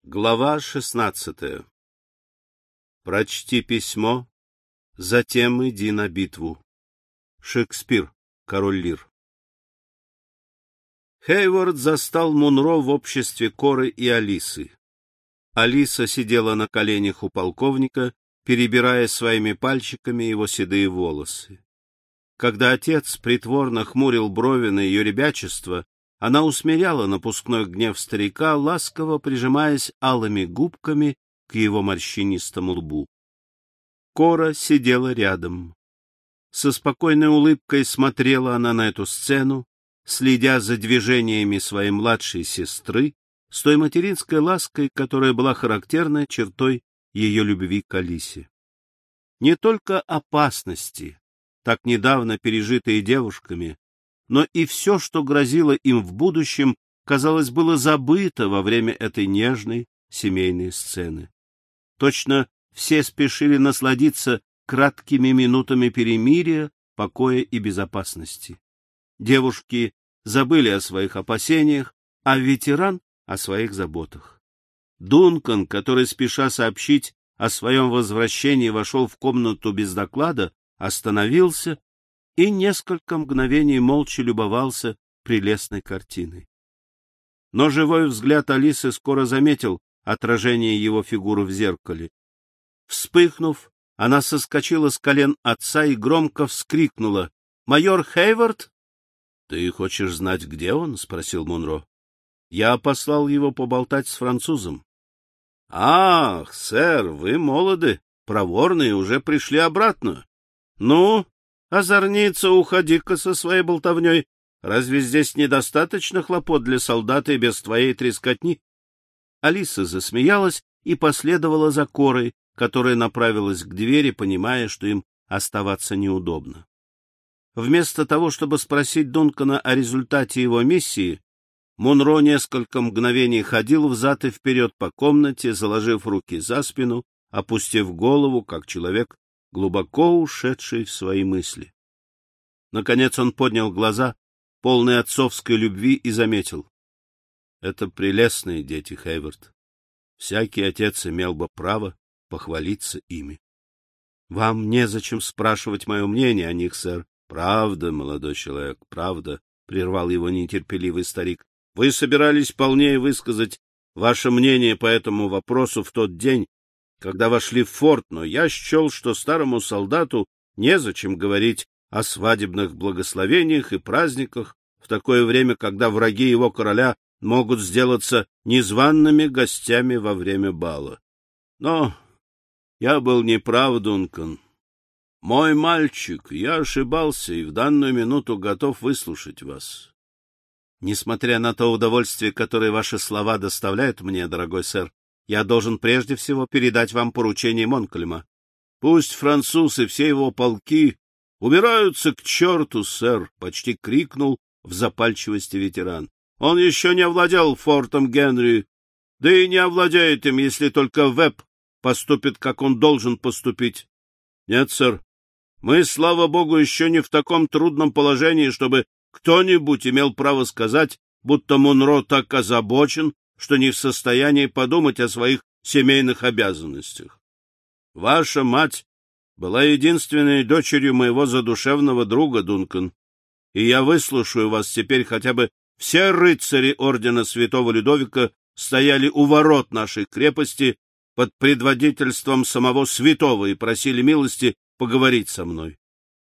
Глава 16. Прочти письмо, затем иди на битву. Шекспир, Король Лир. Хейвард застал Мунро в обществе Коры и Алисы. Алиса сидела на коленях у полковника, перебирая своими пальчиками его седые волосы. Когда отец притворно хмурил брови на ее ребячество, она усмиряла напускной гнев старика, ласково прижимаясь алыми губками к его морщинистому лбу. Кора сидела рядом. Со спокойной улыбкой смотрела она на эту сцену, следя за движениями своей младшей сестры, с той материнской лаской, которая была характерной чертой ее любви к Алисе. Не только опасности, так недавно пережитые девушками, но и все, что грозило им в будущем, казалось, было забыто во время этой нежной семейной сцены. Точно все спешили насладиться краткими минутами перемирия, покоя и безопасности. Девушки забыли о своих опасениях, а ветеран — о своих заботах. Дункан, который, спеша сообщить о своем возвращении, вошел в комнату без доклада, остановился и несколько мгновений молча любовался прелестной картиной. Но живой взгляд Алисы скоро заметил отражение его фигуры в зеркале. Вспыхнув, она соскочила с колен отца и громко вскрикнула: «Майор Хейвард?» «Ты хочешь знать, где он?» — спросил Мунро. «Я послал его поболтать с французом». «Ах, сэр, вы молоды, проворны и уже пришли обратно. Ну, озорница, уходи-ка со своей болтовней. Разве здесь недостаточно хлопот для солдата и без твоей трескотни?» Алиса засмеялась и последовала за Корой, которая направилась к двери, понимая, что им оставаться неудобно. Вместо того, чтобы спросить Дункана о результате его миссии, Мунро несколько мгновений ходил взад и вперед по комнате, заложив руки за спину, опустив голову, как человек, глубоко ушедший в свои мысли. Наконец он поднял глаза, полные отцовской любви, и заметил: «Это прелестные дети, Хейвард. Всякий отец имел бы право похвалиться ими». «Вам незачем спрашивать мое мнение о них, сэр». «Правда, молодой человек, правда», — прервал его нетерпеливый старик. «Вы собирались полнее высказать ваше мнение по этому вопросу в тот день, когда вошли в форт, но я счел, что старому солдату незачем говорить о свадебных благословениях и праздниках в такое время, когда враги его короля могут сделаться незваными гостями во время бала. Но я был неправ, Дункан. Мой мальчик, я ошибался и в данную минуту готов выслушать вас». «Несмотря на то удовольствие, которое ваши слова доставляют мне, дорогой сэр, я должен прежде всего передать вам поручение Монкальма». «Пусть француз и все его полки убираются к черту, сэр», — почти крикнул в запальчивости ветеран. «Он еще не овладел фортом Генри, да и не овладеет им, если только Веб поступит, как он должен поступить. Нет, сэр, мы, слава богу, еще не в таком трудном положении, чтобы кто-нибудь имел право сказать, будто Мунро так озабочен, что не в состоянии подумать о своих семейных обязанностях. Ваша мать была единственной дочерью моего задушевного друга, Дункан, и я выслушаю вас теперь, хотя бы все рыцари ордена святого Людовика стояли у ворот нашей крепости под предводительством самого святого и просили милости поговорить со мной».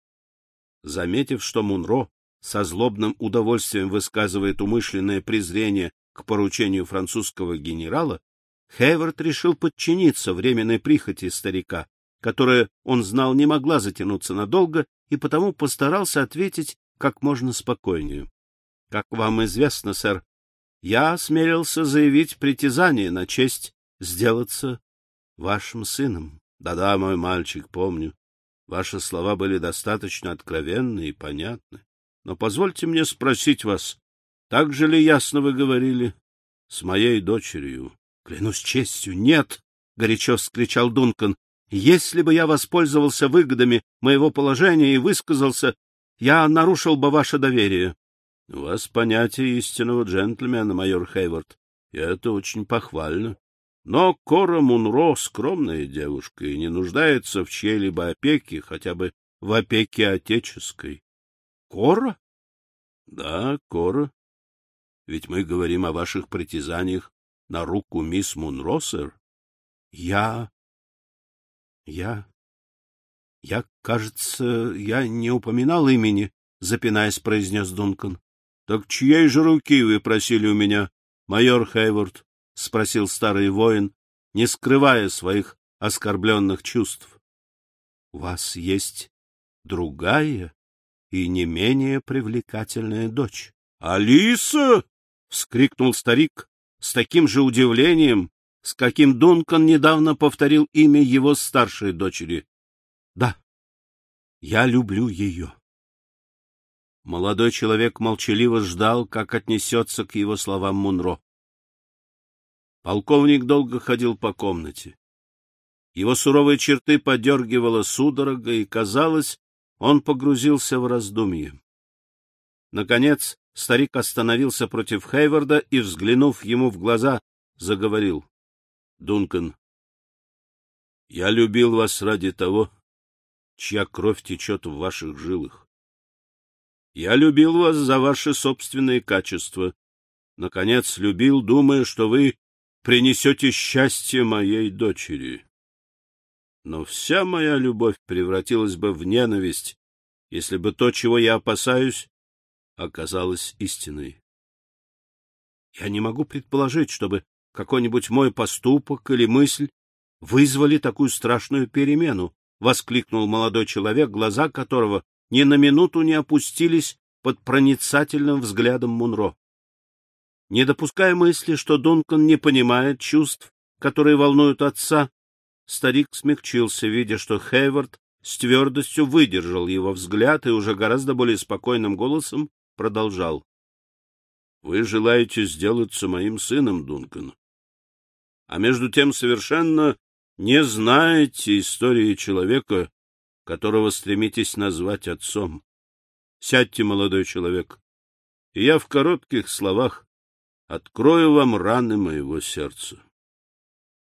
Заметив, что Мунро со злобным удовольствием высказывает умышленное презрение к поручению французского генерала, Хейвард решил подчиниться временной прихоти старика, которая, он знал, не могла затянуться надолго, и потому постарался ответить как можно спокойнее. «Как вам известно, сэр, я осмелился заявить притязание на честь сделаться вашим сыном». «Да-да, мой мальчик, помню. Ваши слова были достаточно откровенны и понятны. Но позвольте мне спросить вас, так же ли ясно вы говорили с моей дочерью?» «Клянусь честью, нет!» — горячо вскричал Дункан. «Если бы я воспользовался выгодами моего положения и высказался, я нарушил бы ваше доверие». «У вас понятие истинного джентльмена, майор Хейвард, и это очень похвально. Но Кора Мунро скромная девушка и не нуждается в чьей-либо опеке, хотя бы в опеке отеческой. — Кора? — Да, Кора. Ведь мы говорим о ваших притязаниях на руку мисс Мунро, сэр. — Я, кажется, я не упоминал имени, — запинаясь, произнес Дункан. — Так чьей же руки вы просили у меня, майор Хейворд? — спросил старый воин, не скрывая своих оскорбленных чувств. — У вас есть другая и не менее привлекательная дочь. — Алиса! — вскрикнул старик с таким же удивлением, с каким Дункан недавно повторил имя его старшей дочери. — Да, я люблю ее. Молодой человек молчаливо ждал, как отнесется к его словам Мунро. Полковник долго ходил по комнате. Его суровые черты подергивала судорога, и, казалось, он погрузился в раздумье. Наконец старик остановился против Хейворда и, взглянув ему в глаза, заговорил. — Дункан, я любил вас ради того, чья кровь течет в ваших жилах. Я любил вас за ваши собственные качества. Наконец, любил, думая, что вы принесете счастье моей дочери. Но вся моя любовь превратилась бы в ненависть, если бы то, чего я опасаюсь, оказалось истиной. Я не могу предположить, чтобы какой-нибудь мой поступок или мысль вызвали такую страшную перемену, — воскликнул молодой человек, глаза которого ни на минуту не опустились под проницательным взглядом Мунро. Не допуская мысли, что Дункан не понимает чувств, которые волнуют отца, старик смягчился, видя, что Хейворд с твердостью выдержал его взгляд и уже гораздо более спокойным голосом продолжал. — Вы желаете сделаться моим сыном, Дункан, а между тем совершенно не знаете истории человека, которого стремитесь назвать отцом. Сядьте, молодой человек, и я в коротких словах открою вам раны моего сердца.